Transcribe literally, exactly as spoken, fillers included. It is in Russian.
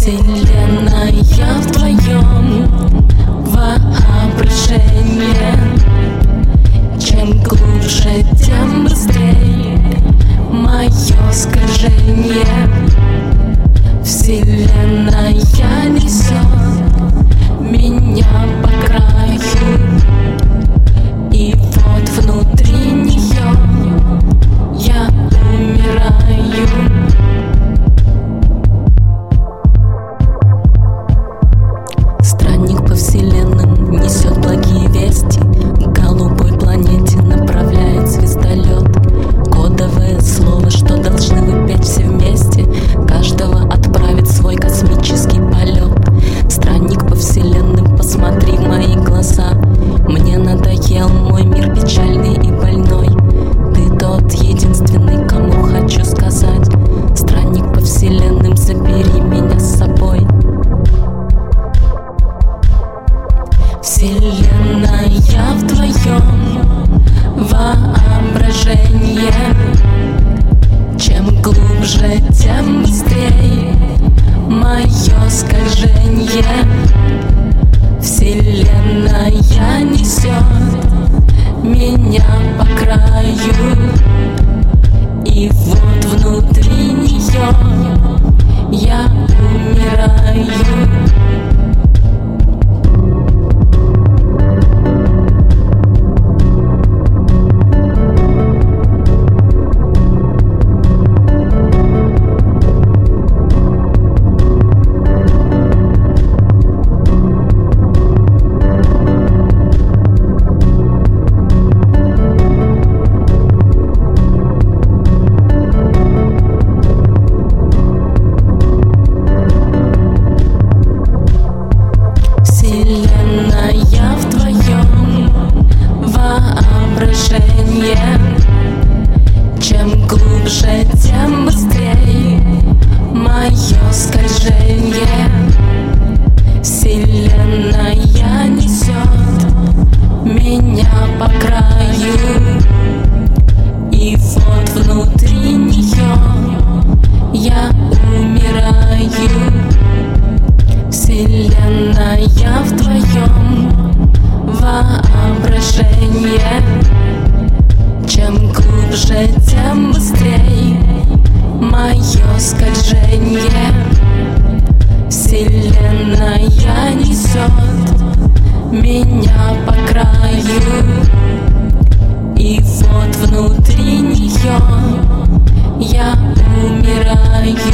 Вселенная в твоем воображении. Чем глубже, тем быстрее мое скольжение. Вселенная несет меня по краю, и вот внутри нее я умираю. Странник по вселенным несет благие вести. К голубой планете направляет звездолет. Кодовое слово, что должны вы петь все вместе. Каждого отправит в свой космический полет. Странник по вселенным, посмотри в мои глаза. Мне надоел мой мир печальный и больной. Ты тот единственный, кому хочу сказать: странник по вселенным, забери меня с собой. Вселенная в твоем воображении. Чем глубже, тем быстрее мое скольжение. Вселенная несет меня по краю, и вот внутри нее я умираю. Вселенная в твоем воображении. Чем глубже, тем быстрее мое скольжение. Вселенная несет меня по краю, и вот внутри нее я умираю. Вселенная в твоем воображении. Чем глубже, тем быстрее мое скольжение. Вселенная несет меня по краю, и вот внутри нее я умираю.